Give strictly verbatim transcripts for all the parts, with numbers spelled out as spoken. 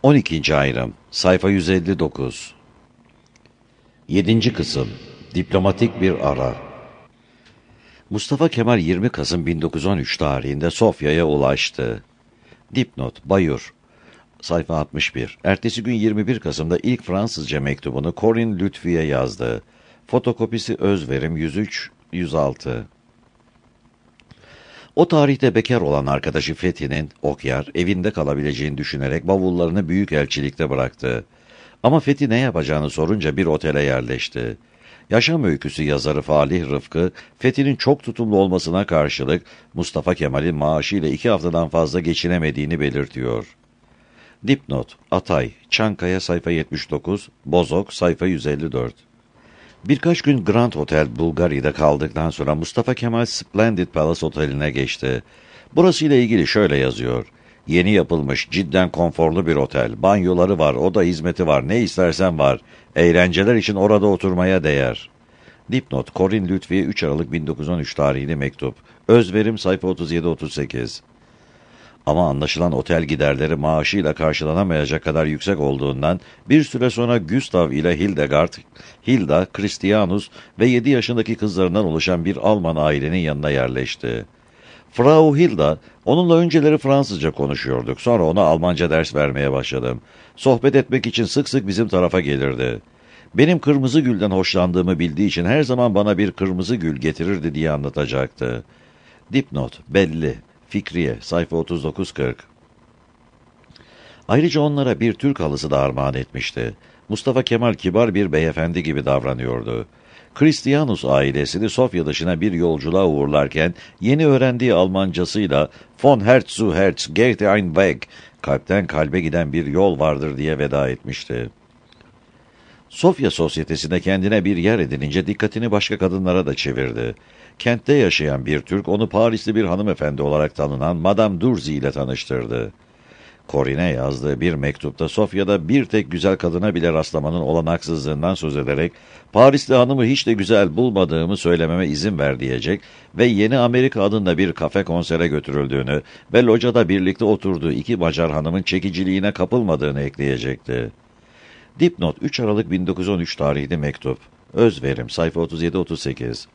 on ikinci ayrım, sayfa yüz elli dokuz. yedinci kısım, diplomatik bir ara. Mustafa Kemal yirmi Kasım bin dokuz yüz on üç tarihinde Sofya'ya ulaştı. Dipnot, Bayur, sayfa altmış bir. Ertesi gün yirmi bir Kasım'da ilk Fransızca mektubunu Corinne Lütfi'ye yazdı. Fotokopisi Özverim yüz üç yüz altı. O tarihte bekar olan arkadaşı Fethi'nin, Okyar, evinde kalabileceğini düşünerek bavullarını büyükelçilikte bıraktı. Ama Fethi ne yapacağını sorunca bir otele yerleşti. Yaşam öyküsü yazarı Falih Rıfkı, Fethi'nin çok tutumlu olmasına karşılık Mustafa Kemal'in maaşıyla iki haftadan fazla geçinemediğini belirtiyor. Dipnot, Atay, Çankaya sayfa yetmiş dokuz, Bozok sayfa yüz elli dört. Birkaç gün Grand Hotel Bulgari'de kaldıktan sonra Mustafa Kemal Splendid Palace Oteli'ne geçti. Burasıyla ilgili şöyle yazıyor. Yeni yapılmış, cidden konforlu bir otel. Banyoları var, oda hizmeti var, ne istersen var. Eğlenceler için orada oturmaya değer. Dipnot, Corinne Lütfi'ye üç Aralık bin dokuz yüz on üç tarihli mektup. Özverim sayfa otuz yedi otuz sekiz. Ama anlaşılan otel giderleri maaşıyla karşılanamayacak kadar yüksek olduğundan bir süre sonra Gustav ile Hildegard, Hilda, Christianus ve yedi yaşındaki kızlarından oluşan bir Alman ailenin yanına yerleşti. Frau Hilda, onunla önceleri Fransızca konuşuyorduk, sonra ona Almanca ders vermeye başladım. Sohbet etmek için sık sık bizim tarafa gelirdi. Benim kırmızı gülden hoşlandığımı bildiği için her zaman bana bir kırmızı gül getirirdi diye anlatacaktı. Dipnot, belli. Fikriye, sayfa otuz dokuz kırk. Ayrıca onlara bir Türk halısı da armağan etmişti. Mustafa Kemal kibar bir beyefendi gibi davranıyordu. Christianus ailesini Sofya dışına bir yolculuğa uğurlarken yeni öğrendiği Almancasıyla "Von Herz zu Herz geht ein Weg", kalpten kalbe giden bir yol vardır diye veda etmişti. Sofya sosyetesinde kendine bir yer edinince dikkatini başka kadınlara da çevirdi. Kentte yaşayan bir Türk onu Parisli bir hanımefendi olarak tanınan Madame Durzi ile tanıştırdı. Corinne'e yazdığı bir mektupta Sofya'da bir tek güzel kadına bile rastlamanın olanaksızlığından söz ederek Parisli hanımı hiç de güzel bulmadığımı söylememe izin ver diyecek ve Yeni Amerika adında bir kafe konsere götürüldüğünü ve locada birlikte oturduğu iki Macar hanımın çekiciliğine kapılmadığını ekleyecekti. Dipnot, üç Aralık bin dokuz yüz on üç tarihli mektup. Özverim sayfa otuz yedi otuz sekiz.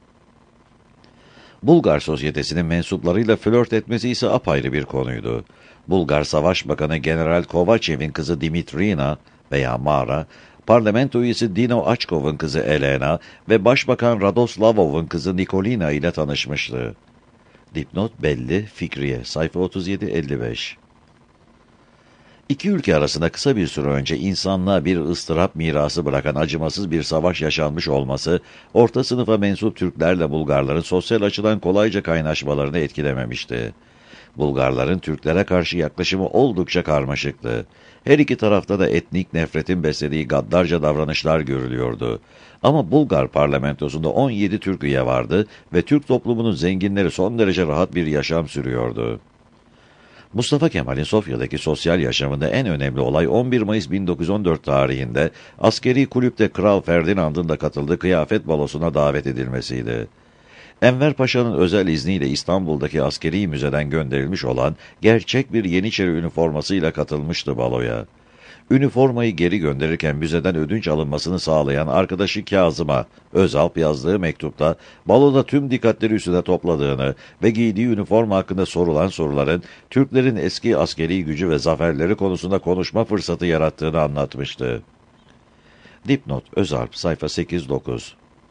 Bulgar sosyetesinin mensuplarıyla flört etmesi ise apayrı bir konuydu. Bulgar Savaş Bakanı General Kovaçev'in kızı Dimitrina veya Mara, parlamento üyesi Dino Açkov'un kızı Elena ve Başbakan Radoslavov'un kızı Nikolina ile tanışmıştı. Dipnot belli, Fikriye, sayfa otuz yedi elli beş. İki ülke arasında kısa bir süre önce insanlığa bir ıstırap mirası bırakan acımasız bir savaş yaşanmış olması, orta sınıfa mensup Türklerle Bulgarların sosyal açıdan kolayca kaynaşmalarını etkilememişti. Bulgarların Türklere karşı yaklaşımı oldukça karmaşıktı. Her iki tarafta da etnik nefretin beslediği gaddarca davranışlar görülüyordu. Ama Bulgar parlamentosunda on yedi Türk üye vardı ve Türk toplumunun zenginleri son derece rahat bir yaşam sürüyordu. Mustafa Kemal'in Sofya'daki sosyal yaşamında en önemli olay on bir Mayıs bin dokuz yüz on dört tarihinde askeri kulüpte Kral Ferdinand'ın da katıldığı kıyafet balosuna davet edilmesiydi. Enver Paşa'nın özel izniyle İstanbul'daki askeri müzeden gönderilmiş olan gerçek bir Yeniçeri üniformasıyla katılmıştı baloya. Üniformayı geri gönderirken müzeden ödünç alınmasını sağlayan arkadaşı Kazım'a Özalp yazdığı mektupta baloda tüm dikkatleri üstüne topladığını ve giydiği üniforma hakkında sorulan soruların Türklerin eski askeri gücü ve zaferleri konusunda konuşma fırsatı yarattığını anlatmıştı. Dipnot, Özalp, sayfa sekiz dokuz.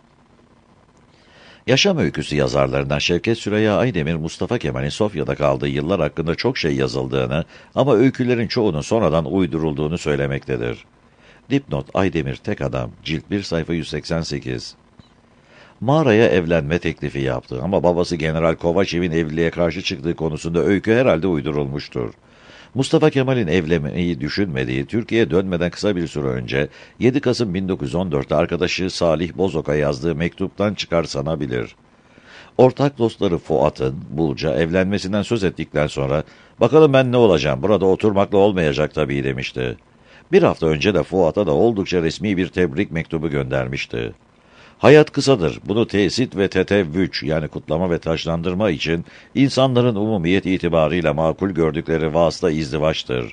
Yaşam öyküsü yazarlarından Şevket Süreyya Aydemir, Mustafa Kemal'in Sofya'da kaldığı yıllar hakkında çok şey yazıldığını ama öykülerin çoğunun sonradan uydurulduğunu söylemektedir. Dipnot, Aydemir Tek Adam, cilt bir sayfa yüz seksen sekiz. Mağaraya evlenme teklifi yaptı ama babası General Kovaçev'in evliliğe karşı çıktığı konusunda öykü herhalde uydurulmuştur. Mustafa Kemal'in evlenmeyi düşünmediği, Türkiye'ye dönmeden kısa bir süre önce yedi Kasım bin dokuz yüz on dört'te arkadaşı Salih Bozok'a yazdığı mektuptan çıkarsanabilir. Ortak dostları Fuat'ın, Bulca, evlenmesinden söz ettikten sonra, "Bakalım ben ne olacağım, burada oturmakla olmayacak tabii" demişti. Bir hafta önce de Fuat'a da oldukça resmi bir tebrik mektubu göndermişti. Hayat kısadır. Bunu tesit ve tetevvüç yani kutlama ve taşlandırma için insanların umumiyet itibarıyla makul gördükleri vasıta izdivaçtır.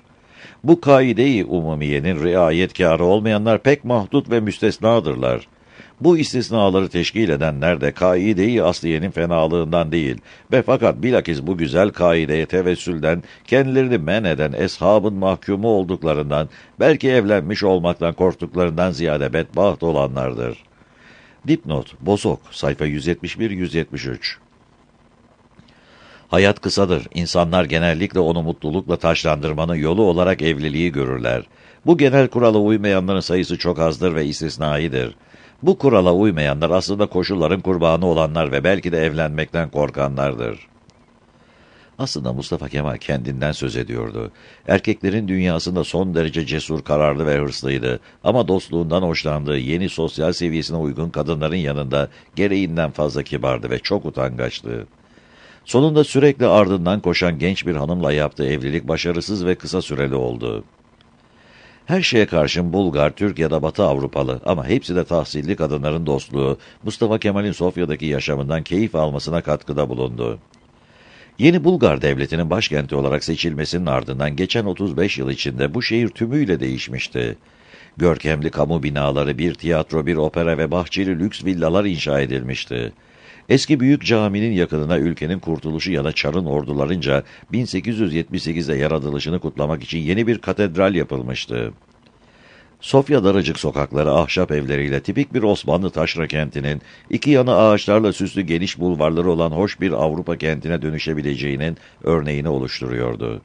Bu kaide-i umumiyenin riayetkârı olmayanlar pek mahdut ve müstesnadırlar. Bu istisnaları teşkil edenler de kaide-i asliyenin fenalığından değil ve fakat bilakis bu güzel kaideye tevessülden kendilerini men eden eshabın mahkumu olduklarından, belki evlenmiş olmaktan korktuklarından ziyade bedbaht olanlardır. Dipnot, Bozok, sayfa yüz yetmiş bir yüz yetmiş üç. Hayat kısadır. İnsanlar genellikle onu mutlulukla taşlandırmanın yolu olarak evliliği görürler. Bu genel kurala uymayanların sayısı çok azdır ve istisnaidir. Bu kurala uymayanlar aslında koşulların kurbanı olanlar ve belki de evlenmekten korkanlardır. Aslında Mustafa Kemal kendinden söz ediyordu. Erkeklerin dünyasında son derece cesur, kararlı ve hırslıydı. Ama dostluğundan hoşlandığı yeni sosyal seviyesine uygun kadınların yanında gereğinden fazla kibardı ve çok utangaçtı. Sonunda sürekli ardından koşan genç bir hanımla yaptığı evlilik başarısız ve kısa süreli oldu. Her şeye karşın Bulgar, Türk ya da Batı Avrupalı ama hepsi de tahsilli kadınların dostluğu, Mustafa Kemal'in Sofya'daki yaşamından keyif almasına katkıda bulundu. Yeni Bulgar Devleti'nin başkenti olarak seçilmesinin ardından geçen otuz beş yıl içinde bu şehir tümüyle değişmişti. Görkemli kamu binaları, bir tiyatro, bir opera ve bahçeli lüks villalar inşa edilmişti. Eski büyük caminin yakınına ülkenin kurtuluşu ya da Çar'ın ordularınca bin sekiz yüz yetmiş sekizde yaratılışını kutlamak için yeni bir katedral yapılmıştı. Sofya daracık sokakları ahşap evleriyle tipik bir Osmanlı taşra kentinin, iki yanı ağaçlarla süslü geniş bulvarları olan hoş bir Avrupa kentine dönüşebileceğinin örneğini oluşturuyordu.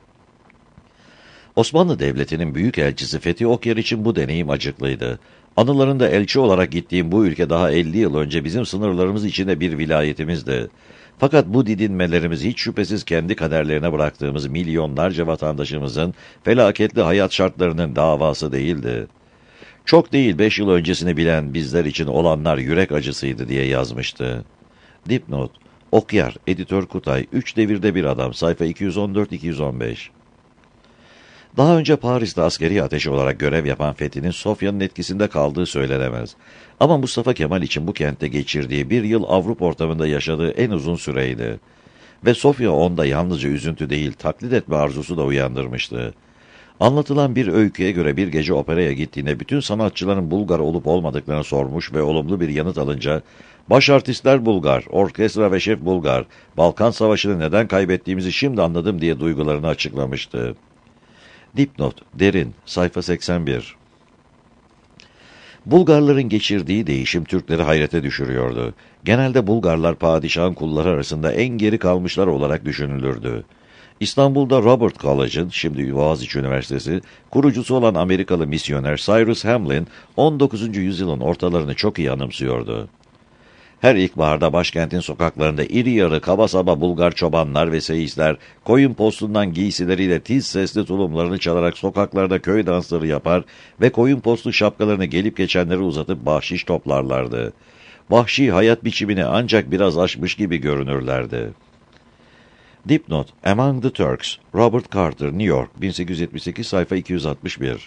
Osmanlı Devleti'nin büyükelçisi Fethi Okyar için bu deneyim acıklıydı. Anılarında elçi olarak gittiğim bu ülke daha elli yıl önce bizim sınırlarımız içinde bir vilayetimizdi. Fakat bu didinmelerimiz hiç şüphesiz kendi kaderlerine bıraktığımız milyonlarca vatandaşımızın felaketli hayat şartlarının davası değildi. Çok değil beş yıl öncesini bilen bizler için olanlar yürek acısıydı diye yazmıştı. Dipnot, Okyar, Editör Kutay, Üç Devirde Bir Adam, sayfa iki yüz on dört iki yüz on beş. Daha önce Paris'te askeri ateşi olarak görev yapan Fethi'nin Sofya'nın etkisinde kaldığı söylenemez. Ama Mustafa Kemal için bu kentte geçirdiği bir yıl Avrupa ortamında yaşadığı en uzun süreydi. Ve Sofya onda yalnızca üzüntü değil, taklit etme arzusu da uyandırmıştı. Anlatılan bir öyküye göre bir gece operaya gittiğinde bütün sanatçıların Bulgar olup olmadıklarını sormuş ve olumlu bir yanıt alınca, "Baş artistler Bulgar, orkestra ve şef Bulgar, Balkan Savaşı'nı neden kaybettiğimizi şimdi anladım" diye duygularını açıklamıştı. Dipnot, Derin, sayfa seksen bir. Bulgarların geçirdiği değişim Türkleri hayrete düşürüyordu. Genelde Bulgarlar padişahın kulları arasında en geri kalmışlar olarak düşünülürdü. İstanbul'da Robert College'ın, şimdi Boğaziçi Üniversitesi, kurucusu olan Amerikalı misyoner Cyrus Hamlin, on dokuzuncu yüzyılın ortalarını çok iyi anımsıyordu. Her ilkbaharda başkentin sokaklarında iri yarı kaba saba Bulgar çobanlar ve seyisler, koyun postundan giysileriyle tiz sesli tulumlarını çalarak sokaklarda köy dansları yapar ve koyun postlu şapkalarını gelip geçenlere uzatıp bahşiş toplarlardı. Vahşi hayat biçimini ancak biraz aşmış gibi görünürlerdi. Dipnot, Among the Turks, Robert Carter, New York, bin sekiz yüz yetmiş sekiz, sayfa iki yüz altmış bir.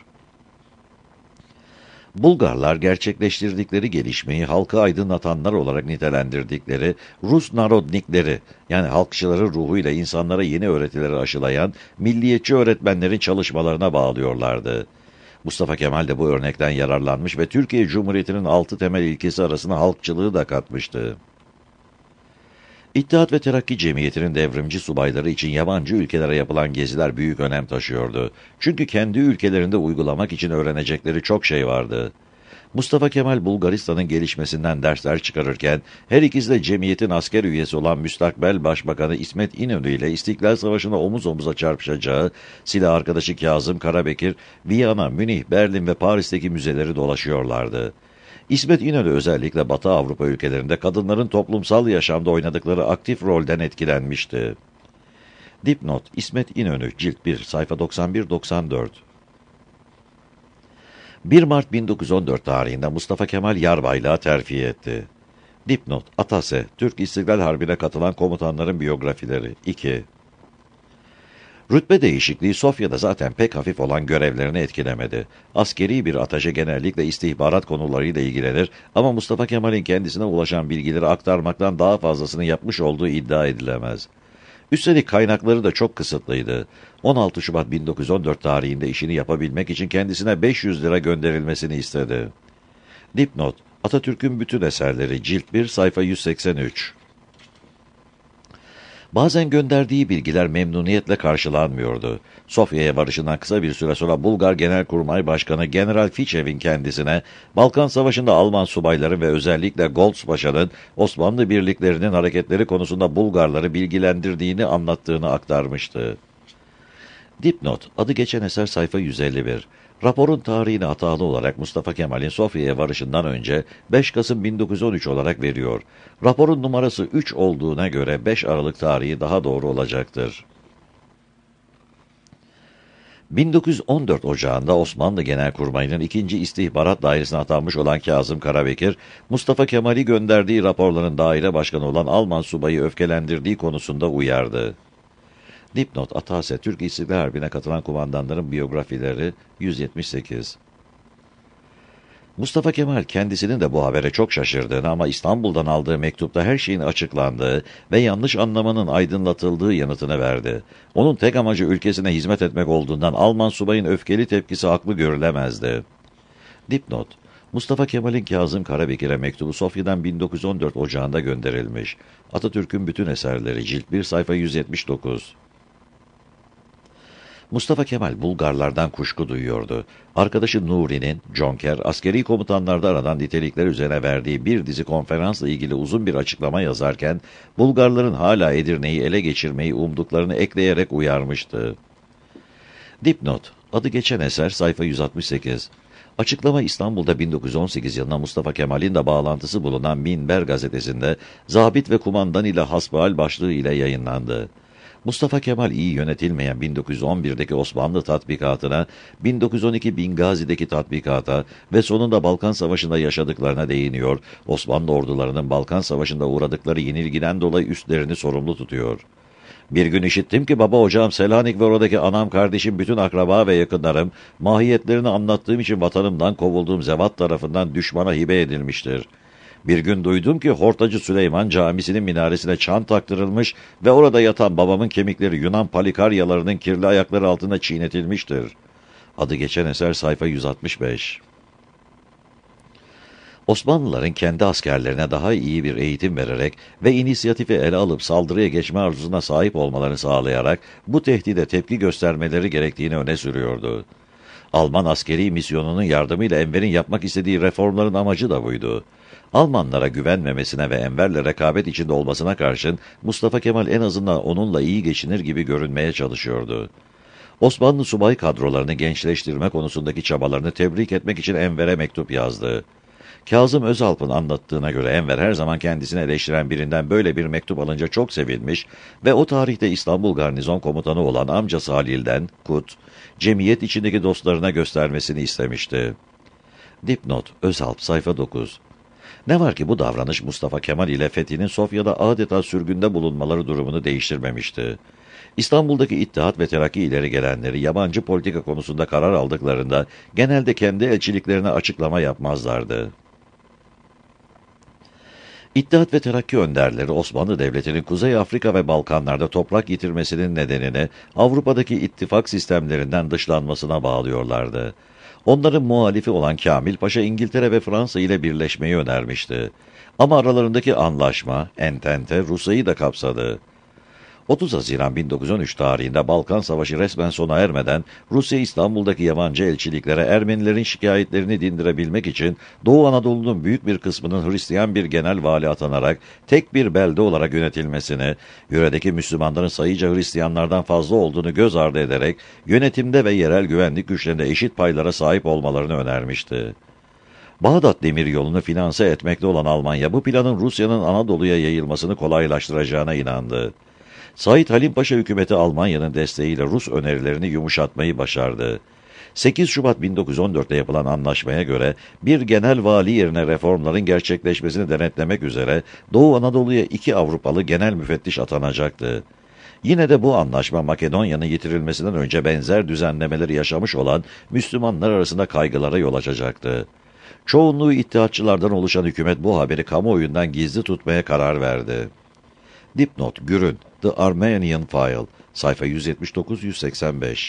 Bulgarlar gerçekleştirdikleri gelişmeyi halkı aydınlatanlar olarak nitelendirdikleri Rus narodnikleri, yani halkçıları ruhuyla insanlara yeni öğretileri aşılayan milliyetçi öğretmenlerin çalışmalarına bağlıyorlardı. Mustafa Kemal de bu örnekten yararlanmış ve Türkiye Cumhuriyeti'nin altı temel ilkesi arasına halkçılığı da katmıştı. İttihat ve Terakki Cemiyeti'nin devrimci subayları için yabancı ülkelere yapılan geziler büyük önem taşıyordu. Çünkü kendi ülkelerinde uygulamak için öğrenecekleri çok şey vardı. Mustafa Kemal Bulgaristan'ın gelişmesinden dersler çıkarırken, her ikisi de cemiyetin asker üyesi olan müstakbel Başbakanı İsmet İnönü ile İstiklal Savaşı'na omuz omuza çarpışacağı silah arkadaşı Kazım Karabekir, Viyana, Münih, Berlin ve Paris'teki müzeleri dolaşıyorlardı. İsmet İnönü özellikle Batı Avrupa ülkelerinde kadınların toplumsal yaşamda oynadıkları aktif rolden etkilenmişti. Dipnot, İsmet İnönü, cilt bir, sayfa doksan bir doksan dört. bir Mart bin dokuz yüz on dört tarihinde Mustafa Kemal yarbaylığa terfi etti. Dipnot, Atase, Türk İstiklal Harbi'ne katılan komutanların biyografileri, iki. Rütbe değişikliği Sofya'da zaten pek hafif olan görevlerini etkilemedi. Askeri bir ataşe genellikle istihbarat konularıyla ilgilenir ama Mustafa Kemal'in kendisine ulaşan bilgileri aktarmaktan daha fazlasını yapmış olduğu iddia edilemez. Üstelik kaynakları da çok kısıtlıydı. on altı Şubat bin dokuz yüz on dört tarihinde işini yapabilmek için kendisine beş yüz lira gönderilmesini istedi. Dipnot: Atatürk'ün bütün eserleri, cilt bir, sayfa yüz seksen üç. Bazen gönderdiği bilgiler memnuniyetle karşılanmıyordu. Sofya'ya varışından kısa bir süre sonra Bulgar Genelkurmay Başkanı General Fichev'in kendisine Balkan Savaşı'nda Alman subayları ve özellikle Goltz Paşa'nın Osmanlı birliklerinin hareketleri konusunda Bulgarları bilgilendirdiğini anlattığını aktarmıştı. Dipnot: Adı geçen eser, sayfa yüz elli bir. Raporun tarihini hatalı olarak Mustafa Kemal'in Sofya'ya varışından önce beş Kasım bin dokuz yüz on üç olarak veriyor. Raporun numarası üç olduğuna göre beş Aralık tarihi daha doğru olacaktır. bin dokuz yüz on dört Ocağı'nda Osmanlı Genelkurmayı'nın ikinci İstihbarat Dairesi'ne atanmış olan Kazım Karabekir, Mustafa Kemal'i gönderdiği raporların daire başkanı olan Alman subayı öfkelendirdiği konusunda uyardı. Dipnot: Atase, Türk İstiklal Harbi'ne katılan kumandanların biyografileri, yüz yetmiş sekiz. Mustafa Kemal kendisinin de bu habere çok şaşırdığını ama İstanbul'dan aldığı mektupta her şeyin açıklandığı ve yanlış anlamanın aydınlatıldığı yanıtını verdi. Onun tek amacı ülkesine hizmet etmek olduğundan Alman subayın öfkeli tepkisi haklı görülemezdi. Dipnot: Mustafa Kemal'in Kazım Karabekir'e mektubu Sofya'dan bin dokuz yüz on dört Ocağı'nda gönderilmiş. Atatürk'ün bütün eserleri, cilt bir, sayfa yüz yetmiş dokuz. Mustafa Kemal Bulgarlardan kuşku duyuyordu. Arkadaşı Nuri'nin, Jonker, askeri komutanlarda aranan nitelikler üzerine verdiği bir dizi konferansla ilgili uzun bir açıklama yazarken, Bulgarların hala Edirne'yi ele geçirmeyi umduklarını ekleyerek uyarmıştı. Dipnot: Adı geçen eser, sayfa yüz altmış sekiz. Açıklama İstanbul'da bin dokuz yüz on sekiz yılında Mustafa Kemal'in de bağlantısı bulunan Minber gazetesinde Zabit ve Kumandan ile Hasbihal başlığı ile yayınlandı. Mustafa Kemal iyi yönetilmeyen bin dokuz yüz on birdeki Osmanlı tatbikatına, bin dokuz yüz on iki Bingazi'deki tatbikata ve sonunda Balkan Savaşı'nda yaşadıklarına değiniyor, Osmanlı ordularının Balkan Savaşı'nda uğradıkları yenilgiden dolayı üstlerini sorumlu tutuyor. Bir gün işittim ki baba ocağım Selanik ve oradaki anam kardeşim bütün akraba ve yakınlarım, mahiyetlerini anlattığım için vatanımdan kovulduğum zevat tarafından düşmana hibe edilmiştir. Bir gün duydum ki Hortacı Süleyman Camisi'nin minaresine çan taktırılmış ve orada yatan babamın kemikleri Yunan palikaryalarının kirli ayakları altında çiğnetilmiştir. Adı geçen eser, sayfa yüz altmış beş. Osmanlıların kendi askerlerine daha iyi bir eğitim vererek ve inisiyatifi ele alıp saldırıya geçme arzusuna sahip olmalarını sağlayarak bu tehdide tepki göstermeleri gerektiğini öne sürüyordu. Alman askeri misyonunun yardımıyla Enver'in yapmak istediği reformların amacı da buydu. Almanlara güvenmemesine ve Enver'le rekabet içinde olmasına karşın Mustafa Kemal en azından onunla iyi geçinir gibi görünmeye çalışıyordu. Osmanlı subay kadrolarını gençleştirme konusundaki çabalarını tebrik etmek için Enver'e mektup yazdı. Kazım Özalp'ın anlattığına göre Enver her zaman kendisini eleştiren birinden böyle bir mektup alınca çok sevinmiş ve o tarihte İstanbul Garnizon Komutanı olan amcası Halil'den, Kut, cemiyet içindeki dostlarına göstermesini istemişti. Dipnot: Özalp, sayfa dokuz. Ne var ki bu davranış Mustafa Kemal ile Fethi'nin Sofya'da adeta sürgünde bulunmaları durumunu değiştirmemişti. İstanbul'daki İttihat ve Terakki ileri gelenleri yabancı politika konusunda karar aldıklarında genelde kendi elçiliklerine açıklama yapmazlardı. İttihat ve Terakki önderleri Osmanlı Devleti'nin Kuzey Afrika ve Balkanlarda toprak yitirmesinin nedenini Avrupa'daki ittifak sistemlerinden dışlanmasına bağlıyorlardı. Onların muhalifi olan Kamil Paşa İngiltere ve Fransa ile birleşmeyi önermişti. Ama aralarındaki anlaşma, entente, Rusya'yı da kapsadı. otuz Haziran bin dokuz yüz on üç tarihinde Balkan Savaşı resmen sona ermeden Rusya İstanbul'daki yabancı elçiliklere Ermenilerin şikayetlerini dindirebilmek için Doğu Anadolu'nun büyük bir kısmının Hristiyan bir genel vali atanarak tek bir belde olarak yönetilmesini, yöredeki Müslümanların sayıca Hristiyanlardan fazla olduğunu göz ardı ederek yönetimde ve yerel güvenlik güçlerinde eşit paylara sahip olmalarını önermişti. Bağdat Demiryolu'nu finanse etmekte olan Almanya bu planın Rusya'nın Anadolu'ya yayılmasını kolaylaştıracağına inandı. Said Halim Paşa hükümeti Almanya'nın desteğiyle Rus önerilerini yumuşatmayı başardı. sekiz Şubat bin dokuz yüz on dörtte yapılan anlaşmaya göre bir genel vali yerine reformların gerçekleşmesini denetlemek üzere Doğu Anadolu'ya iki Avrupalı genel müfettiş atanacaktı. Yine de bu anlaşma Makedonya'nın yitirilmesinden önce benzer düzenlemeleri yaşamış olan Müslümanlar arasında kaygılara yol açacaktı. Çoğunluğu İttihatçılardan oluşan hükümet bu haberi kamuoyundan gizli tutmaya karar verdi. Dipnot Gürün, The Armenian File, sayfa yüz yetmiş dokuz yüz seksen beş.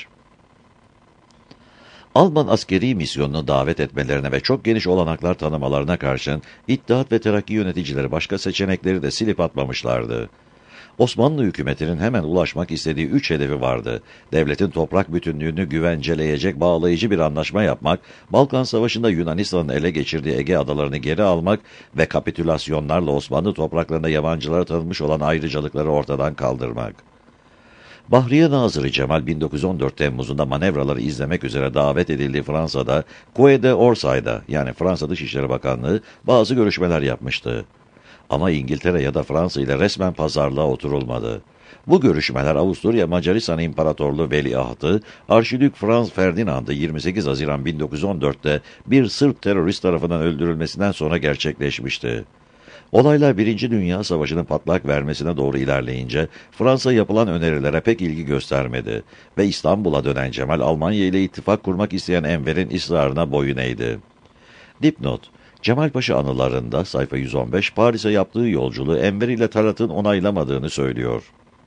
Alman askeri misyonunu davet etmelerine ve çok geniş olanaklar tanımalarına karşın İttihat ve Terakki yöneticileri başka seçenekleri de silip atmamışlardı. Osmanlı hükümetinin hemen ulaşmak istediği üç hedefi vardı. Devletin toprak bütünlüğünü güvenceleyecek bağlayıcı bir anlaşma yapmak, Balkan Savaşı'nda Yunanistan'ın ele geçirdiği Ege adalarını geri almak ve kapitülasyonlarla Osmanlı topraklarında yabancılara tanınmış olan ayrıcalıkları ortadan kaldırmak. Bahriye Nazırı Cemal bin dokuz yüz on dört Temmuz'unda manevraları izlemek üzere davet edildiği Fransa'da, Quai d'Orsay'da yani Fransa Dışişleri Bakanlığı bazı görüşmeler yapmıştı. Ama İngiltere ya da Fransa ile resmen pazarlığa oturulmadı. Bu görüşmeler Avusturya Macaristan İmparatorluğu Veliahtı, Arşidük Franz Ferdinand'ı yirmi sekiz Haziran bin dokuz yüz on dört'te bir Sırp terörist tarafından öldürülmesinden sonra gerçekleşmişti. Olaylar Birinci Dünya Savaşı'nın patlak vermesine doğru ilerleyince Fransa yapılan önerilere pek ilgi göstermedi ve İstanbul'a dönen Cemal Almanya ile ittifak kurmak isteyen Enver'in ısrarına boyun eğdi. Dipnot Cemal Paşa anılarında sayfa yüz on beş Paris'e yaptığı yolculuğu Enver ile Talat'ın onaylamadığını söylüyor.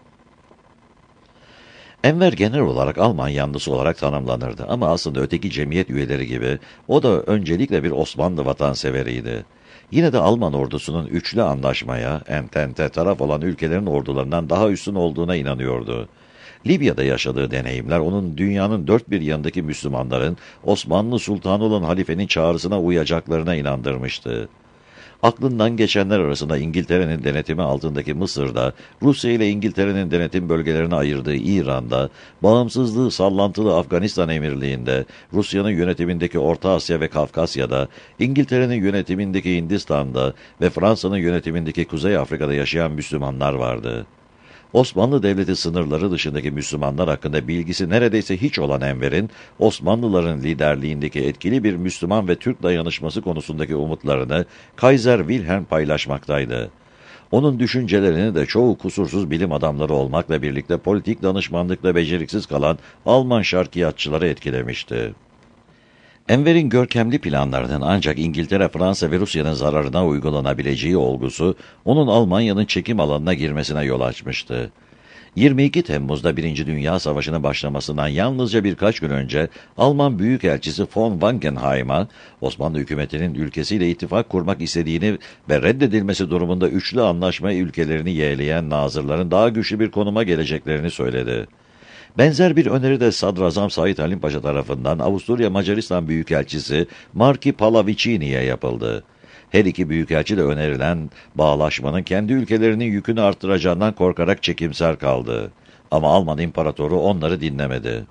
Enver genel olarak Alman yanlısı olarak tanımlanırdı ama aslında öteki cemiyet üyeleri gibi o da öncelikle bir Osmanlı vatanseveriydi. Yine de Alman ordusunun üçlü anlaşmaya, Entente taraf olan ülkelerin ordularından daha üstün olduğuna inanıyordu. Libya'da yaşadığı deneyimler onun dünyanın dört bir yanındaki Müslümanların Osmanlı Sultanı olan halifenin çağrısına uyacaklarına inandırmıştı. Aklından geçenler arasında İngiltere'nin denetimi altındaki Mısır'da, Rusya ile İngiltere'nin denetim bölgelerini ayırdığı İran'da, bağımsızlığı sallantılı Afganistan Emirliği'nde, Rusya'nın yönetimindeki Orta Asya ve Kafkasya'da, İngiltere'nin yönetimindeki Hindistan'da ve Fransa'nın yönetimindeki Kuzey Afrika'da yaşayan Müslümanlar vardı. Osmanlı Devleti sınırları dışındaki Müslümanlar hakkında bilgisi neredeyse hiç olan Enver'in, Osmanlıların liderliğindeki etkili bir Müslüman ve Türk dayanışması konusundaki umutlarını Kaiser Wilhelm paylaşmaktaydı. Onun düşüncelerini de çoğu kusursuz bilim adamları olmakla birlikte politik danışmanlıkla beceriksiz kalan Alman şarkiyatçıları etkilemişti. Enver'in görkemli planlarının ancak İngiltere, Fransa ve Rusya'nın zararına uygulanabileceği olgusu, onun Almanya'nın çekim alanına girmesine yol açmıştı. yirmi iki Temmuz'da Birinci Dünya Savaşı'nın başlamasından yalnızca birkaç gün önce Alman Büyükelçisi von Wangenheim'a, Osmanlı hükümetinin ülkesiyle ittifak kurmak istediğini ve reddedilmesi durumunda üçlü anlaşma ülkelerini yeğleyen nazırların daha güçlü bir konuma geleceklerini söyledi. Benzer bir öneri de Sadrazam Said Halim Paşa tarafından Avusturya Macaristan Büyükelçisi Marki Pallavicini'ye yapıldı. Her iki büyükelçi de önerilen bağlaşmanın kendi ülkelerinin yükünü arttıracağından korkarak çekimser kaldı. Ama Alman İmparatoru onları dinlemedi.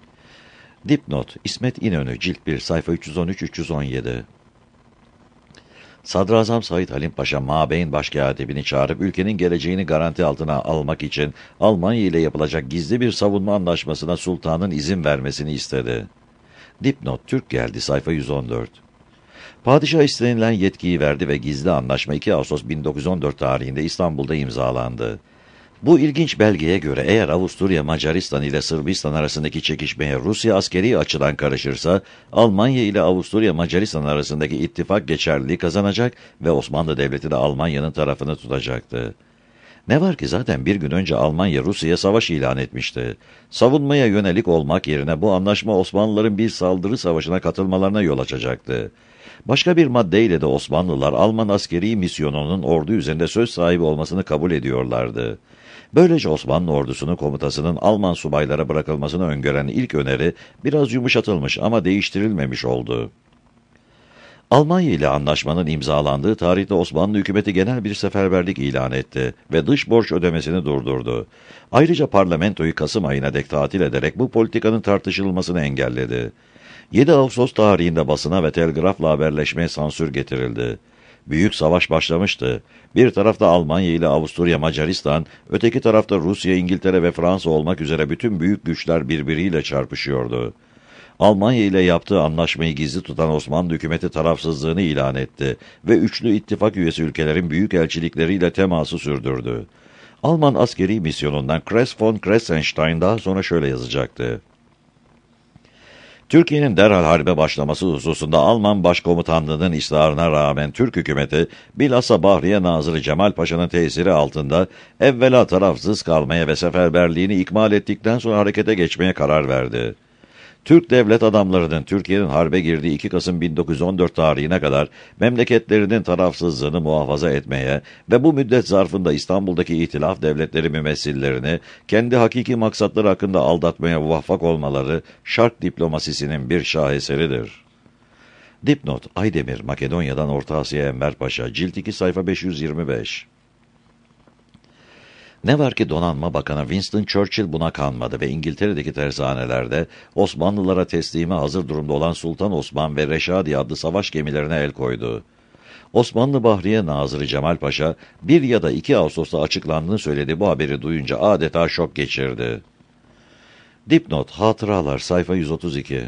Dipnot İsmet İnönü Cilt bir sayfa üç yüz on üç üç yüz on yedi. Sadrazam Said Halim Paşa Mabeyn Başkâtibini çağırıp ülkenin geleceğini garanti altına almak için Almanya ile yapılacak gizli bir savunma anlaşmasına sultanın izin vermesini istedi. Dipnot Türk geldi sayfa yüz on dört. Padişah istenilen yetkiyi verdi ve gizli anlaşma iki Ağustos bin dokuz yüz on dört tarihinde İstanbul'da imzalandı. Bu ilginç belgeye göre eğer Avusturya Macaristan ile Sırbistan arasındaki çekişmeye Rusya askeri açıdan karışırsa, Almanya ile Avusturya Macaristan arasındaki ittifak geçerliliği kazanacak ve Osmanlı Devleti de Almanya'nın tarafını tutacaktı. Ne var ki zaten bir gün önce Almanya Rusya'ya savaş ilan etmişti. Savunmaya yönelik olmak yerine bu anlaşma Osmanlıların bir saldırı savaşına katılmalarına yol açacaktı. Başka bir maddeyle de Osmanlılar Alman askeri misyonunun ordu üzerinde söz sahibi olmasını kabul ediyorlardı. Böylece Osmanlı ordusunun komutasının Alman subaylara bırakılmasını öngören ilk öneri biraz yumuşatılmış ama değiştirilmemiş oldu. Almanya ile anlaşmanın imzalandığı tarihte Osmanlı hükümeti genel bir seferberlik ilan etti ve dış borç ödemesini durdurdu. Ayrıca parlamentoyu Kasım ayına dek tatil ederek bu politikanın tartışılmasını engelledi. yedi Ağustos tarihinde basına ve telgrafla haberleşmeye sansür getirildi. Büyük savaş başlamıştı. Bir tarafta Almanya ile Avusturya Macaristan, öteki tarafta Rusya, İngiltere ve Fransa olmak üzere bütün büyük güçler birbiriyle çarpışıyordu. Almanya ile yaptığı anlaşmayı gizli tutan Osmanlı hükümeti tarafsızlığını ilan etti ve üçlü ittifak üyesi ülkelerin büyükelçilikleriyle teması sürdürdü. Alman askeri misyonundan Kress von Kressenstein daha sonra şöyle yazacaktı. Türkiye'nin derhal harbe başlaması hususunda Alman Başkomutanlığı'nın ısrarına rağmen Türk hükümeti, bilhassa Bahriye Nazırı Cemal Paşa'nın tesiri altında evvela tarafsız kalmaya ve seferberliğini ikmal ettikten sonra harekete geçmeye karar verdi. Türk devlet adamlarının Türkiye'nin harbe girdiği iki Kasım bin dokuz yüz on dört tarihine kadar memleketlerinin tarafsızlığını muhafaza etmeye ve bu müddet zarfında İstanbul'daki İtilaf devletleri mümessillerini kendi hakiki maksatları hakkında aldatmaya muvaffak olmaları şark diplomasisinin bir şaheseridir. Dipnot: Aydemir, Makedonya'dan Orta Asya Enver Paşa, Cilt iki, sayfa beş yüz yirmi beş. Ne var ki Donanma Bakanı Winston Churchill buna kanmadı ve İngiltere'deki tersanelerde Osmanlılara teslime hazır durumda olan Sultan Osman ve Reşadi adlı savaş gemilerine el koydu. Osmanlı Bahriye Nazırı Cemal Paşa, bir ya da iki Ağustos'ta açıklandığını söyledi. Bu haberi duyunca adeta şok geçirdi. Dipnot: Hatıralar, sayfa yüz otuz iki.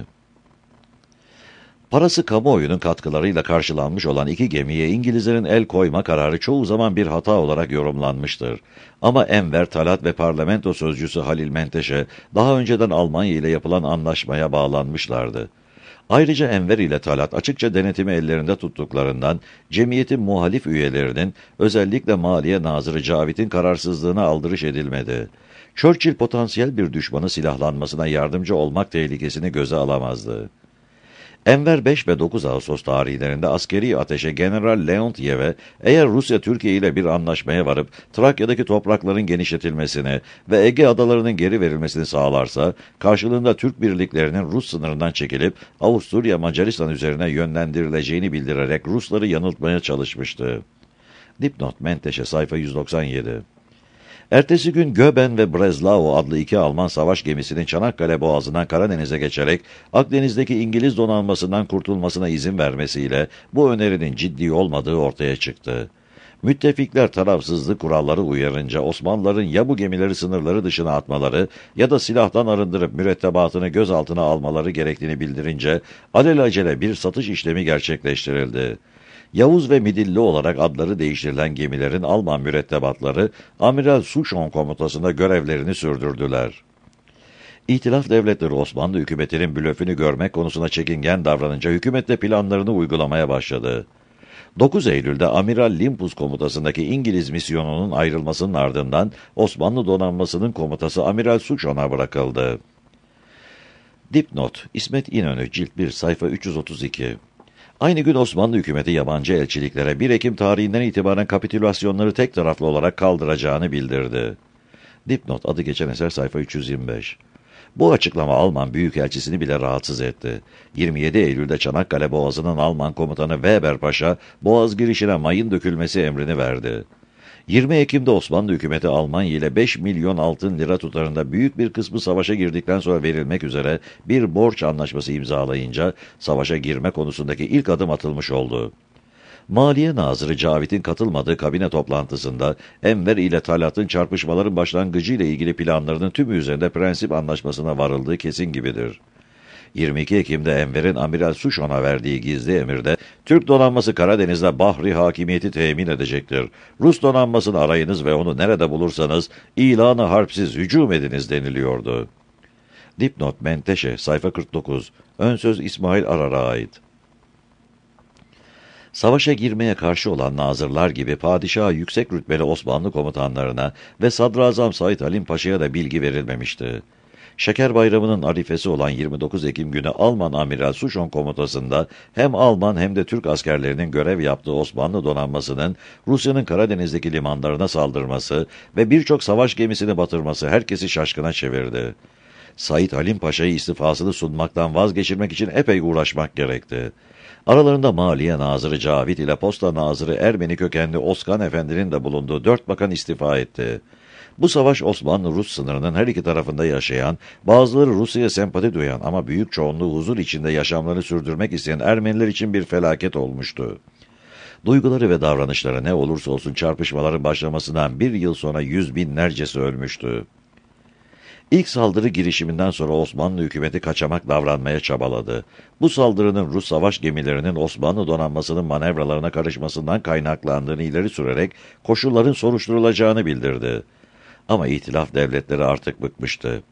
Parası kamuoyunun katkılarıyla karşılanmış olan iki gemiye İngilizlerin el koyma kararı çoğu zaman bir hata olarak yorumlanmıştır. Ama Enver Talat ve parlamento sözcüsü Halil Menteşe daha önceden Almanya ile yapılan anlaşmaya bağlanmışlardı. Ayrıca Enver ile Talat açıkça denetimi ellerinde tuttuklarından cemiyetin muhalif üyelerinin, özellikle Maliye Nazırı Cavit'in kararsızlığına aldırış edilmedi. Churchill potansiyel bir düşmanı silahlanmasına yardımcı olmak tehlikesini göze alamazdı. Enver beş ve dokuz Ağustos tarihlerinde askeri ateşe General Leontiev'e eğer Rusya Türkiye ile bir anlaşmaya varıp Trakya'daki toprakların genişletilmesini ve Ege adalarının geri verilmesini sağlarsa, karşılığında Türk birliklerinin Rus sınırından çekilip Avusturya Macaristan üzerine yönlendirileceğini bildirerek Rusları yanıltmaya çalışmıştı. Dipnot: Menteşe, sayfa yüz doksan yedi. Ertesi gün Göben ve Breslau adlı iki Alman savaş gemisinin Çanakkale Boğazı'ndan Karadeniz'e geçerek Akdeniz'deki İngiliz donanmasından kurtulmasına izin vermesiyle bu önerinin ciddi olmadığı ortaya çıktı. Müttefikler tarafsızlık kuralları uyarınca Osmanlıların ya bu gemileri sınırları dışına atmaları ya da silahtan arındırıp mürettebatını gözaltına almaları gerektiğini bildirince alelacele bir satış işlemi gerçekleştirildi. Yavuz ve Midilli olarak adları değiştirilen gemilerin Alman mürettebatları Amiral Souchon komutasında görevlerini sürdürdüler. İtilaf devletleri Osmanlı hükümetinin blöfünü görmek konusuna çekingen davranınca hükümetle planlarını uygulamaya başladı. dokuz Eylül'de Amiral Limpus komutasındaki İngiliz misyonunun ayrılmasının ardından Osmanlı donanmasının komutası Amiral Souchon'a bırakıldı. Dipnot: İsmet İnönü, Cilt bir, sayfa üç yüz otuz iki. Aynı gün Osmanlı hükümeti yabancı elçiliklere bir Ekim tarihinden itibaren kapitülasyonları tek taraflı olarak kaldıracağını bildirdi. Dipnot: adı geçen eser, sayfa üç yüz yirmi beş. Bu açıklama Alman Büyükelçisini bile rahatsız etti. yirmi yedi Eylül'de Çanakkale Boğazı'nın Alman komutanı Weber Paşa, Boğaz girişine mayın dökülmesi emrini verdi. yirmi Ekim'de Osmanlı hükümeti Almanya ile beş milyon altın lira tutarında büyük bir kısmı savaşa girdikten sonra verilmek üzere bir borç anlaşması imzalayınca savaşa girme konusundaki ilk adım atılmış oldu. Maliye Nazırı Cavit'in katılmadığı kabine toplantısında Enver ile Talat'ın çarpışmaların başlangıcı ile ilgili planlarının tümü üzerinde prensip anlaşmasına varıldığı kesin gibidir. yirmi iki Ekim'de Enver'in Amiral Souchon'a verdiği gizli emirde Türk donanması Karadeniz'de bahri hakimiyeti temin edecektir. Rus donanmasını arayınız ve onu nerede bulursanız ilanı harpsiz hücum ediniz deniliyordu. Dipnot: Menteşe, sayfa kırk dokuz. Ön söz İsmail Arar'a ait. Savaşa girmeye karşı olan nazırlar gibi padişaha yüksek rütbeli Osmanlı komutanlarına ve Sadrazam Said Halim Paşa'ya da bilgi verilmemişti. Şeker Bayramı'nın arifesi olan yirmi dokuz Ekim günü Alman Amiral Souchon komutasında hem Alman hem de Türk askerlerinin görev yaptığı Osmanlı donanmasının Rusya'nın Karadeniz'deki limanlarına saldırması ve birçok savaş gemisini batırması herkesi şaşkına çevirdi. Said Halim Paşa'yı istifasını sunmaktan vazgeçirmek için epey uğraşmak gerekti. Aralarında Maliye Nazırı Cavit ile Posta Nazırı Ermeni kökenli Oskan Efendi'nin de bulunduğu dört bakan istifa etti. Bu savaş Osmanlı-Rus sınırının her iki tarafında yaşayan, bazıları Rusya'ya sempati duyan ama büyük çoğunluğu huzur içinde yaşamlarını sürdürmek isteyen Ermeniler için bir felaket olmuştu. Duyguları ve davranışları ne olursa olsun çarpışmaların başlamasından bir yıl sonra yüz binlercesi ölmüştü. İlk saldırı girişiminden sonra Osmanlı hükümeti kaçamak davranmaya çabaladı. Bu saldırının Rus savaş gemilerinin Osmanlı donanmasının manevralarına karışmasından kaynaklandığını ileri sürerek koşulların soruşturulacağını bildirdi. Ama İtilaf devletleri artık bıkmıştı.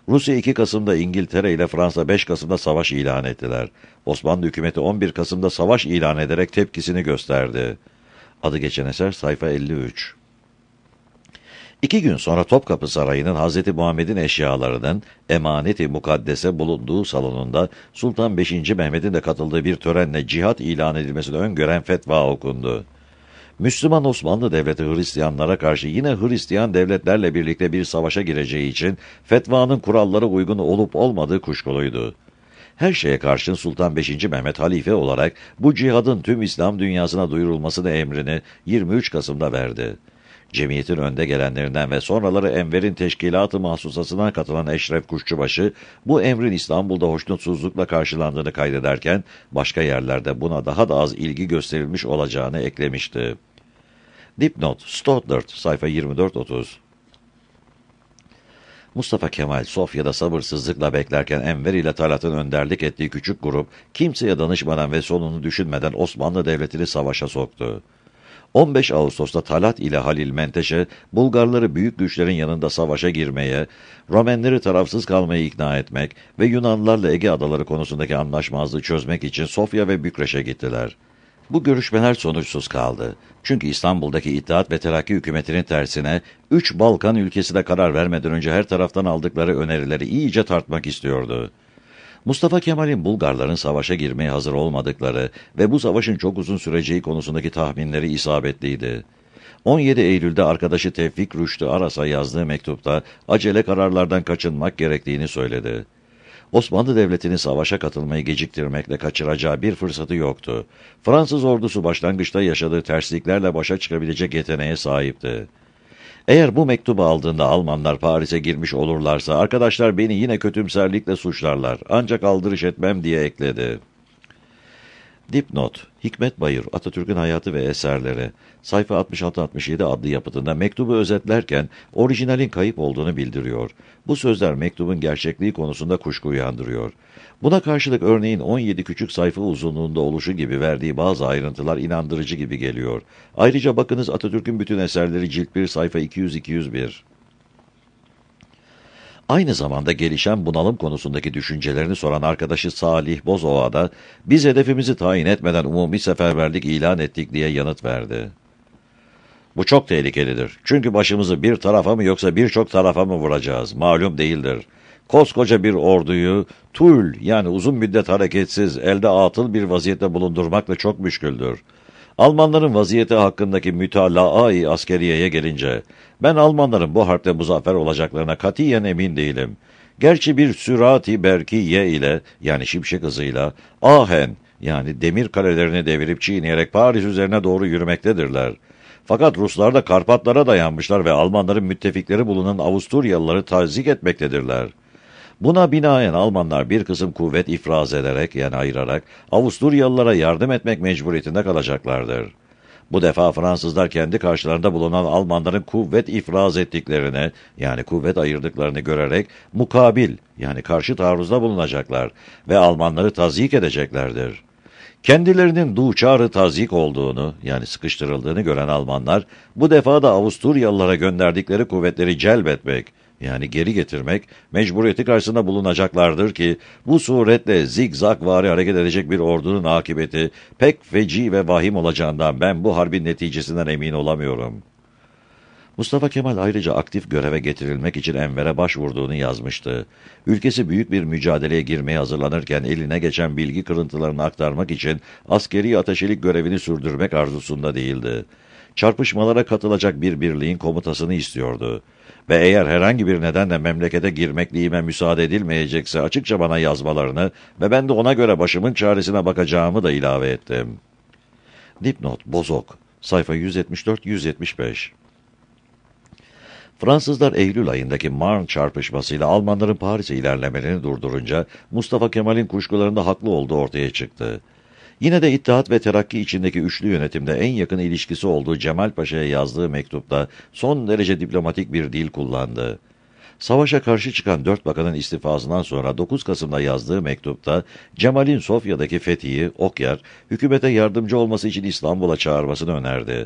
Rusya iki Kasım'da İngiltere ile Fransa beş Kasım'da savaş ilan ettiler. Osmanlı hükümeti on bir Kasım'da savaş ilan ederek tepkisini gösterdi. Adı geçen eser sayfa elli üç. İki gün sonra Topkapı Sarayı'nın Hazreti Muhammed'in eşyalarının emaneti mukaddese bulunduğu salonunda Sultan beşinci. Mehmet'in de katıldığı bir törenle cihat ilan edilmesini öngören fetva okundu. Müslüman Osmanlı Devleti Hristiyanlara karşı yine Hristiyan devletlerle birlikte bir savaşa gireceği için fetvanın kurallara uygun olup olmadığı kuşkuluydu. Her şeye karşın Sultan beşinci. Mehmet halife olarak bu cihadın tüm İslam dünyasına duyurulmasını emrini yirmi üç Kasım'da verdi. Cemiyetin önde gelenlerinden ve sonraları Enver'in teşkilat-ı mahsusasına katılan Eşref Kuşçubaşı, bu emrin İstanbul'da hoşnutsuzlukla karşılandığını kaydederken, başka yerlerde buna daha da az ilgi gösterilmiş olacağını eklemişti. Dipnot, Stoddard, sayfa yirmi dört otuz. Mustafa Kemal, Sofya'da sabırsızlıkla beklerken Enver ile Talat'ın önderlik ettiği küçük grup, kimseye danışmadan ve sonunu düşünmeden Osmanlı Devleti'ni savaşa soktu. on beş Ağustos'ta Talat ile Halil Menteşe, Bulgarları büyük güçlerin yanında savaşa girmeye, Romenleri tarafsız kalmaya ikna etmek ve Yunanlılarla Ege adaları konusundaki anlaşmazlığı çözmek için Sofya ve Bükreş'e gittiler. Bu görüşmeler sonuçsuz kaldı. Çünkü İstanbul'daki İttihat ve Terakki hükümetinin tersine, üç Balkan ülkesi de karar vermeden önce her taraftan aldıkları önerileri iyice tartmak istiyordu. Mustafa Kemal'in Bulgarların savaşa girmeye hazır olmadıkları ve bu savaşın çok uzun süreceği konusundaki tahminleri isabetliydi. on yedi Eylül'de arkadaşı Tevfik Rüştü Aras'a yazdığı mektupta acele kararlardan kaçınmak gerektiğini söyledi. Osmanlı Devleti'nin savaşa katılmayı geciktirmekle kaçıracağı bir fırsatı yoktu. Fransız ordusu başlangıçta yaşadığı tersliklerle başa çıkabilecek yeteneğe sahipti. Eğer bu mektubu aldığında Almanlar Paris'e girmiş olurlarsa, arkadaşlar beni yine kötümserlikle suçlarlar, ancak aldırış etmem diye ekledi. Dipnot, Hikmet Bayır, Atatürk'ün Hayatı ve Eserleri, sayfa altmış altı altmış yedi adlı yapıtında mektubu özetlerken orijinalin kayıp olduğunu bildiriyor. Bu sözler mektubun gerçekliği konusunda kuşku uyandırıyor. Buna karşılık örneğin on yedi küçük sayfa uzunluğunda oluşu gibi verdiği bazı ayrıntılar inandırıcı gibi geliyor. Ayrıca bakınız Atatürk'ün bütün eserleri cilt bir sayfa iki yüz iki yüz bir. Aynı zamanda gelişen bunalım konusundaki düşüncelerini soran arkadaşı Salih Bozova da, biz hedefimizi tayin etmeden umumi seferberlik ilan ettik diye yanıt verdi. Bu çok tehlikelidir. Çünkü başımızı bir tarafa mı yoksa birçok tarafa mı vuracağız? Malum değildir. Koskoca bir orduyu tul yani uzun müddet hareketsiz, elde atıl bir vaziyette bulundurmakla çok müşküldür. Almanların vaziyeti hakkındaki mütalaa-i askeriyeye gelince, ben Almanların bu harpte muzaffer olacaklarına katiyen emin değilim. Gerçi bir sürati berkiye ile yani şimşek hızıyla Ahen yani demir kalelerini devirip çiğneyerek Paris üzerine doğru yürümektedirler. Fakat Ruslar da Karpatlara dayanmışlar ve Almanların müttefikleri bulunan Avusturyalıları tazik etmektedirler. Buna binaen Almanlar bir kısım kuvvet ifraz ederek yani ayırarak Avusturyalılara yardım etmek mecburiyetinde kalacaklardır. Bu defa Fransızlar kendi karşılarında bulunan Almanların kuvvet ifraz ettiklerini yani kuvvet ayırdıklarını görerek mukabil yani karşı taarruzda bulunacaklar ve Almanları tazyik edeceklerdir. Kendilerinin duçarı tazyik olduğunu yani sıkıştırıldığını gören Almanlar bu defa da Avusturyalılara gönderdikleri kuvvetleri celbetmek yani geri getirmek mecburiyeti karşısında bulunacaklardır ki bu suretle zigzagvari hareket edecek bir ordunun akıbeti pek feci ve vahim olacağından ben bu harbin neticesinden emin olamıyorum. Mustafa Kemal ayrıca aktif göreve getirilmek için Enver'e başvurduğunu yazmıştı. Ülkesi büyük bir mücadeleye girmeye hazırlanırken eline geçen bilgi kırıntılarını aktarmak için askeri ateşelik görevini sürdürmek arzusunda değildi. Çarpışmalara katılacak bir birliğin komutasını istiyordu. Ve eğer herhangi bir nedenle memlekete girmekliğime müsaade edilmeyecekse açıkça bana yazmalarını ve ben de ona göre başımın çaresine bakacağımı da ilave ettim. Dipnot, Bozok, sayfa yüz yetmiş dört yüz yetmiş beş. Fransızlar Eylül ayındaki Marne çarpışmasıyla Almanların Paris'e ilerlemelerini durdurunca Mustafa Kemal'in kuşkularında haklı olduğu ortaya çıktı. Yine de İttihat ve Terakki içindeki üçlü yönetimde en yakın ilişkisi olduğu Cemal Paşa'ya yazdığı mektupta son derece diplomatik bir dil kullandı. Savaşa karşı çıkan dört bakanın istifasından sonra dokuz Kasım'da yazdığı mektupta Cemal'in Sofya'daki fethi, Okyar, hükümete yardımcı olması için İstanbul'a çağırmasını önerdi.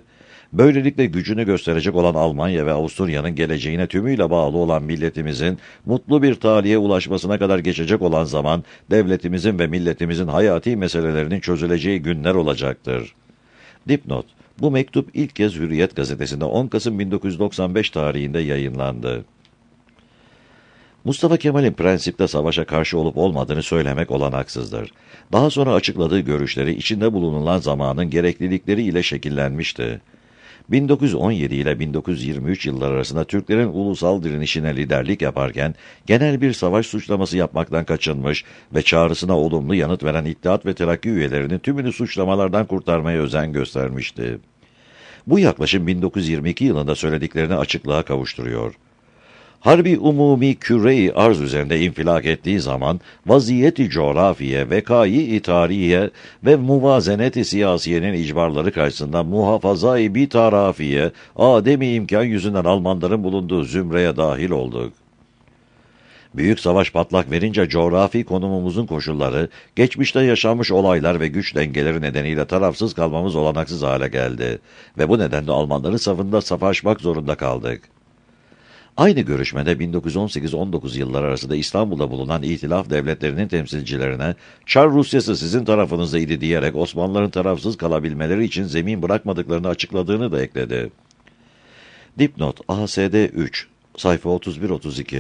Böylelikle gücünü gösterecek olan Almanya ve Avusturya'nın geleceğine tümüyle bağlı olan milletimizin mutlu bir talihe ulaşmasına kadar geçecek olan zaman, devletimizin ve milletimizin hayati meselelerinin çözüleceği günler olacaktır. Dipnot: Bu mektup ilk kez Hürriyet gazetesinde on Kasım bin dokuz yüz doksan beş tarihinde yayınlandı. Mustafa Kemal'in prensipte savaşa karşı olup olmadığını söylemek olanaksızdır. Daha sonra açıkladığı görüşleri içinde bulunulan zamanın gereklilikleri ile şekillenmişti. bin dokuz yüz on yedi ile bin dokuz yüz yirmi üç yılları arasında Türklerin ulusal direnişine liderlik yaparken genel bir savaş suçlaması yapmaktan kaçınmış ve çağrısına olumlu yanıt veren İttihat ve Terakki üyelerinin tümünü suçlamalardan kurtarmaya özen göstermişti. Bu yaklaşım bin dokuz yüz yirmi iki yılında söylediklerini açıklığa kavuşturuyor. Harbi umumi küre-i arz üzerinde infilak ettiği zaman vaziyeti coğrafiye, vekai-i tarihiye ve muvazenet-i siyasiyenin icbarları karşısında muhafaza-i bitarafiye, ademi imkan yüzünden Almanların bulunduğu zümreye dahil olduk. Büyük savaş patlak verince coğrafi konumumuzun koşulları, geçmişte yaşanmış olaylar ve güç dengeleri nedeniyle tarafsız kalmamız olanaksız hale geldi ve bu nedenle Almanların safında savaşmak zorunda kaldık. Aynı görüşmede bin dokuz yüz on sekiz on dokuz yılları arasında İstanbul'da bulunan İtilaf devletlerinin temsilcilerine Çar Rusyası sizin tarafınızdaydı diyerek Osmanlıların tarafsız kalabilmeleri için zemin bırakmadıklarını açıkladığını da ekledi. Dipnot: A S D üç, sayfa otuz bir otuz iki.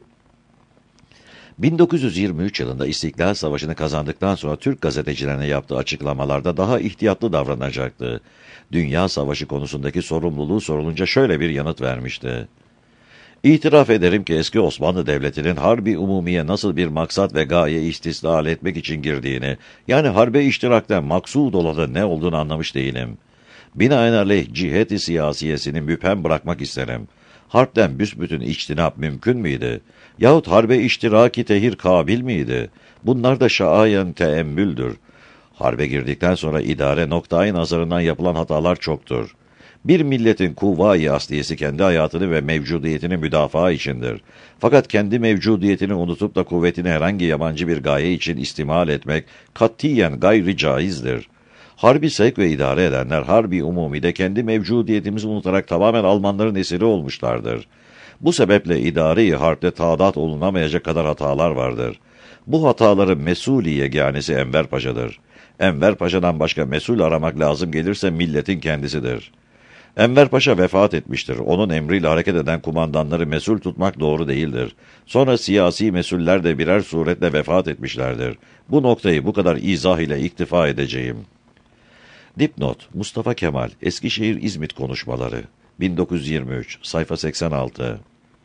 bin dokuz yüz yirmi üç yılında İstiklal Savaşı'nı kazandıktan sonra Türk gazetecilerine yaptığı açıklamalarda daha ihtiyatlı davranacaktı. Dünya Savaşı konusundaki sorumluluğu sorulunca şöyle bir yanıt vermişti. İtiraf ederim ki eski Osmanlı Devleti'nin harbi umumiye nasıl bir maksat ve gaye istisnal etmek için girdiğini, yani harbe iştirakten maksud olanı ne olduğunu anlamış değilim. Binaenaleyh cihet-i siyasiyesini müphem bırakmak isterim. Harpten büsbütün içtinap mümkün müydü? Yahut harbe iştiraki tehir kabil miydi? Bunlar da şaayen teemmüldür. Harbe girdikten sonra idare noktayı nazarından yapılan hatalar çoktur. Bir milletin kuvva-i asliyesi kendi hayatını ve mevcudiyetini müdafaa içindir. Fakat kendi mevcudiyetini unutup da kuvvetini herhangi yabancı bir gaye için istimal etmek katiyen gayri caizdir. Harbi sevk ve idare edenler harbi umumide kendi mevcudiyetimizi unutarak tamamen Almanların esiri olmuşlardır. Bu sebeple idare-i harpte taadat olunamayacak kadar hatalar vardır. Bu hataların mesul-i yeganesi Enver Paşa'dır. Enver Paşa'dan başka mesul aramak lazım gelirse milletin kendisidir. Enver Paşa vefat etmiştir. Onun emriyle hareket eden kumandanları mesul tutmak doğru değildir. Sonra siyasi mesuller de birer suretle vefat etmişlerdir. Bu noktayı bu kadar izah ile iktifa edeceğim. Dipnot: Mustafa Kemal, Eskişehir İzmit Konuşmaları, bin dokuz yüz yirmi üç, sayfa seksen altı.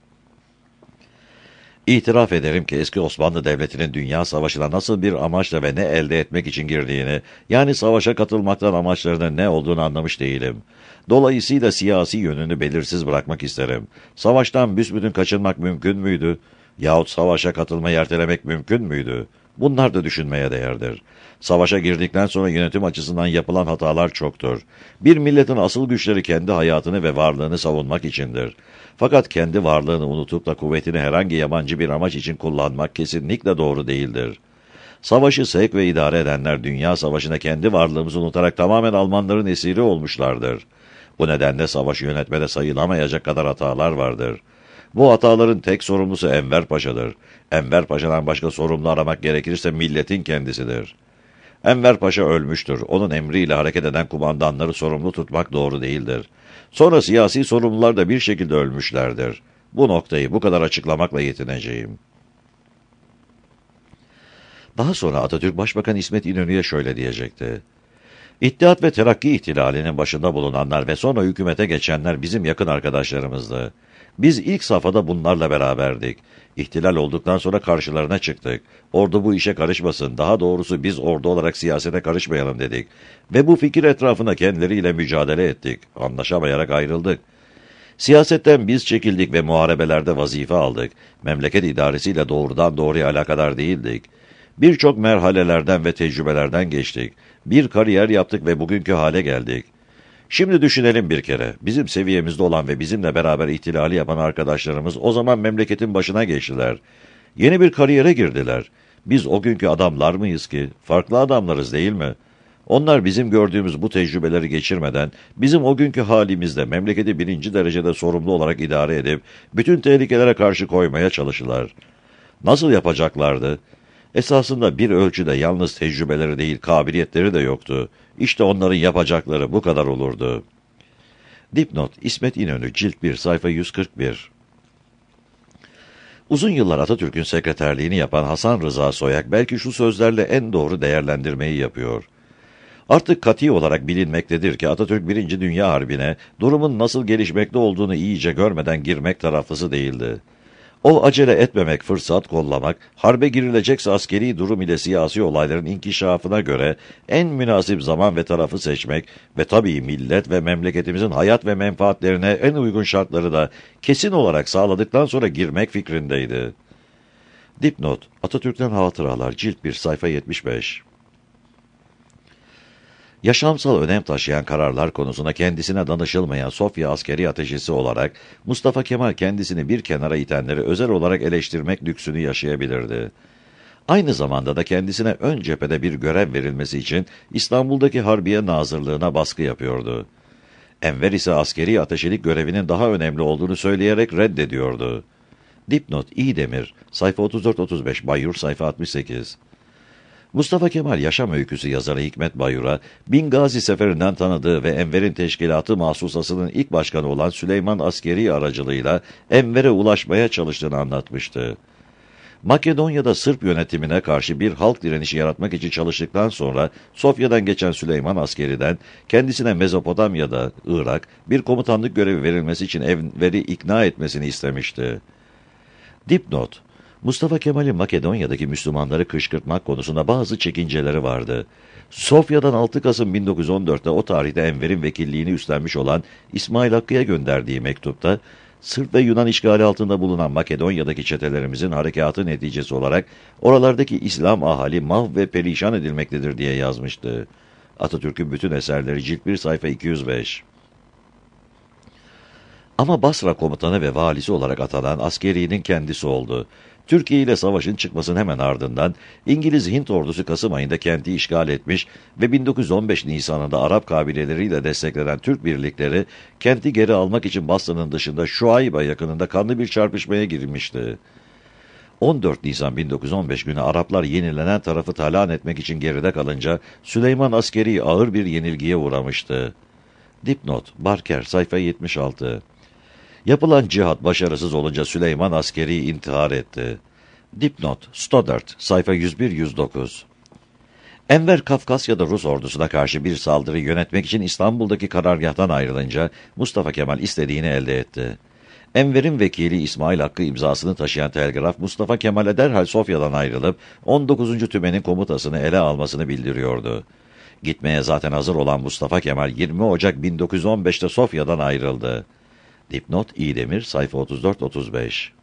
İtiraf ederim ki eski Osmanlı Devleti'nin dünya savaşına nasıl bir amaçla ve ne elde etmek için girdiğini, yani savaşa katılmaktan amaçlarının ne olduğunu anlamış değilim. Dolayısıyla siyasi yönünü belirsiz bırakmak isterim. Savaştan büsbütün kaçınmak mümkün müydü? Yahut savaşa katılmayı ertelemek mümkün müydü? Bunlar da düşünmeye değerdir. Savaşa girdikten sonra yönetim açısından yapılan hatalar çoktur. Bir milletin asıl güçleri kendi hayatını ve varlığını savunmak içindir. Fakat kendi varlığını unutup da kuvvetini herhangi yabancı bir amaç için kullanmak kesinlikle doğru değildir. Savaşı sevk ve idare edenler dünya savaşına kendi varlığımızı unutarak tamamen Almanların esiri olmuşlardır. Bu nedenle savaşı yönetmede sayılamayacak kadar hatalar vardır. Bu hataların tek sorumlusu Enver Paşa'dır. Enver Paşa'dan başka sorumlu aramak gerekirse milletin kendisidir. Enver Paşa ölmüştür. Onun emriyle hareket eden kumandanları sorumlu tutmak doğru değildir. Sonra siyasi sorumlular da bir şekilde ölmüşlerdir. Bu noktayı bu kadar açıklamakla yetineceğim. Daha sonra Atatürk Başbakan İsmet İnönü'ye şöyle diyecekti. İttihat ve Terakki ihtilalinin başında bulunanlar ve sonra hükümete geçenler bizim yakın arkadaşlarımızdı. Biz ilk safhada bunlarla beraberdik. İhtilal olduktan sonra karşılarına çıktık. Ordu bu işe karışmasın, daha doğrusu biz ordu olarak siyasete karışmayalım dedik. Ve bu fikir etrafında kendileriyle mücadele ettik. Anlaşamayarak ayrıldık. Siyasetten biz çekildik ve muharebelerde vazife aldık. Memleket idaresiyle doğrudan doğruya alakadar değildik. Birçok merhalelerden ve tecrübelerden geçtik. Bir kariyer yaptık ve bugünkü hale geldik. Şimdi düşünelim bir kere. Bizim seviyemizde olan ve bizimle beraber ihtilali yapan arkadaşlarımız o zaman memleketin başına geçtiler. Yeni bir kariyere girdiler. Biz o günkü adamlar mıyız ki? Farklı adamlarız değil mi? Onlar bizim gördüğümüz bu tecrübeleri geçirmeden, bizim o günkü halimizde memleketi birinci derecede sorumlu olarak idare edip, bütün tehlikelere karşı koymaya çalışırlar. Nasıl yapacaklardı? Esasında bir ölçüde yalnız tecrübeleri değil, kabiliyetleri de yoktu. İşte onların yapacakları bu kadar olurdu. Dipnot, İsmet İnönü, Cilt bir, sayfa yüz kırk bir. Uzun yıllar Atatürk'ün sekreterliğini yapan Hasan Rıza Soyak belki şu sözlerle en doğru değerlendirmeyi yapıyor. Artık kati olarak bilinmektedir ki Atatürk Birinci Dünya Harbi'ne durumun nasıl gelişmekte olduğunu iyice görmeden girmek taraflısı değildi. O acele etmemek, fırsat kollamak, harbe girilecekse askeri durum ile siyasi olayların inkişafına göre en münasip zaman ve tarafı seçmek ve tabii millet ve memleketimizin hayat ve menfaatlerine en uygun şartları da kesin olarak sağladıktan sonra girmek fikrindeydi. Dipnot, Atatürk'ten Hatıralar, Cilt bir, sayfa yetmiş beş. Yaşamsal önem taşıyan kararlar konusuna kendisine danışılmayan Sofya askeri ateşisi olarak Mustafa Kemal kendisini bir kenara itenleri özel olarak eleştirmek lüksünü yaşayabilirdi. Aynı zamanda da kendisine ön cephede bir görev verilmesi için İstanbul'daki Harbiye Nazırlığı'na baskı yapıyordu. Enver ise askeri ateşilik görevinin daha önemli olduğunu söyleyerek reddediyordu. Dipnot, İdemir, sayfa otuz dört otuz beş, Bayyur, sayfa altmış sekiz. Mustafa Kemal yaşam öyküsü yazarı Hikmet Bayur'a, Bingazi seferinden tanıdığı ve Enver'in teşkilatı mahsusasının ilk başkanı olan Süleyman Askeri aracılığıyla Enver'e ulaşmaya çalıştığını anlatmıştı. Makedonya'da Sırp yönetimine karşı bir halk direnişi yaratmak için çalıştıktan sonra Sofya'dan geçen Süleyman Askeri'den kendisine Mezopotamya'da, Irak, bir komutanlık görevi verilmesi için Enver'i ikna etmesini istemişti. Dipnot, Mustafa Kemal'in Makedonya'daki Müslümanları kışkırtmak konusunda bazı çekinceleri vardı. Sofya'dan altı Kasım bin dokuz yüz on dört'te o tarihte Enver'in vekilliğini üstlenmiş olan İsmail Hakkı'ya gönderdiği mektupta, Sırp ve Yunan işgali altında bulunan Makedonya'daki çetelerimizin harekatı neticesi olarak oralardaki İslam ahali mahv ve perişan edilmektedir diye yazmıştı. Atatürk'ün bütün eserleri, Cilt bir, sayfa iki yüz beş. Ama Basra komutanı ve valisi olarak atanan Askeri'nin kendisi oldu. Türkiye ile savaşın çıkmasının hemen ardından İngiliz-Hint ordusu Kasım ayında kenti işgal etmiş ve bin dokuz yüz on beş Nisan'ında Arap kabileleriyle desteklenen Türk birlikleri kenti geri almak için Basra'nın dışında Şuayba yakınında kanlı bir çarpışmaya girilmişti. on dört Nisan bin dokuz yüz on beş günü Araplar yenilenen tarafı talan etmek için geride kalınca Süleyman Askeri ağır bir yenilgiye uğramıştı. Dipnot, Barker, sayfa yetmiş altı. Yapılan cihat başarısız olunca Süleyman Askeri intihar etti. Dipnot, Stoddard, sayfa yüz bir yüz dokuz. Enver Kafkasya'da Rus ordusuna karşı bir saldırı yönetmek için İstanbul'daki karargâhtan ayrılınca Mustafa Kemal istediğini elde etti. Enver'in vekili İsmail Hakkı imzasını taşıyan telgraf Mustafa Kemal'e derhal Sofya'dan ayrılıp on dokuzuncu Tümen'in komutasını ele almasını bildiriyordu. Gitmeye zaten hazır olan Mustafa Kemal yirmi Ocak bin dokuz yüz on beş'te Sofya'dan ayrıldı. Dipnot, İdemir, sayfa otuz dört otuz beş.